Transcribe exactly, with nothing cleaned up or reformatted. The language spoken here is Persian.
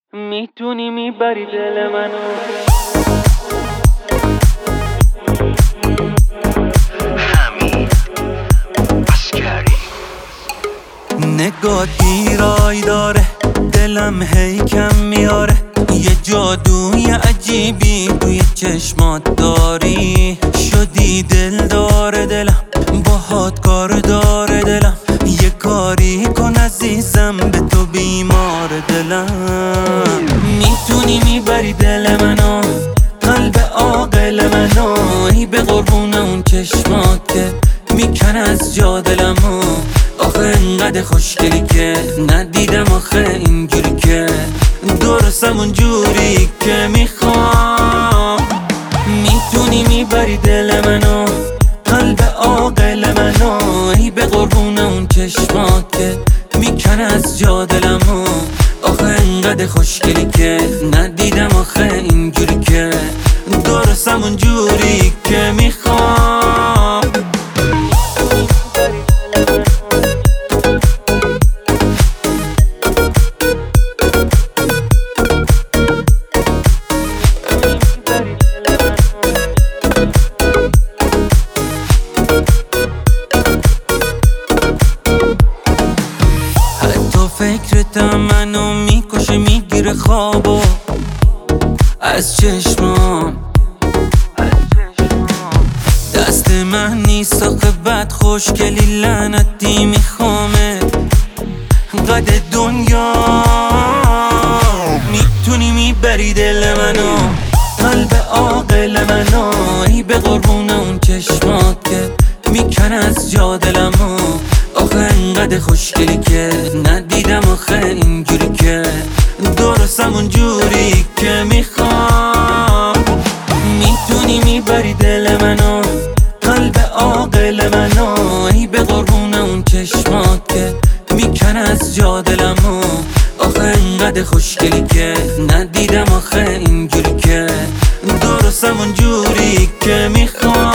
میتونی میبری دل منو. حمید عسکری. نگاه دیرای داره، دلم هی کم میاره. یه جادوی عجیبی توی چشمات داری. شدی دل داره دلم، باهات کار داره دلم. یه کاری کن عزیزم، به تو بیمار دلم. میتونی میبری دل منو، قلب عاقل منو. ای به قربون اون چشمات که میکن از جا دلمو. آخه انقدر خوشگلی که ندیدم آخه اینجوری که درستم اونجوری که میخوام. میتونی میبری دل منو، قلب عاقل منو. ای به قربون اون چشمات که میکن از جا دلمو. آخه انقدر خوشگلی که ندیدم آخه اینجوری که درستم اونجوری که میخوام. فکرتم منو میکشه، میگیره خوابو از چشمام. دست من نیست آخه بد خوشگلی لعنتی میخوامه قد دنیا. میتونی میبری دل منو، قلب عاقل منو. ای به قربون اون چشمات که میکن از جا دلمو. آخه انقدر خوشگلی که ندیدم آخه اینجوری که درستم اونجوری که میخوام. میتونی میبری دل منو، قلب عاقل منو. ای به قربون اون چشمات که میکن از جا دلمو. آخه انقدر خوشگلی که ندیدم آخه اینجوری که درستم اونجوری که میخوام.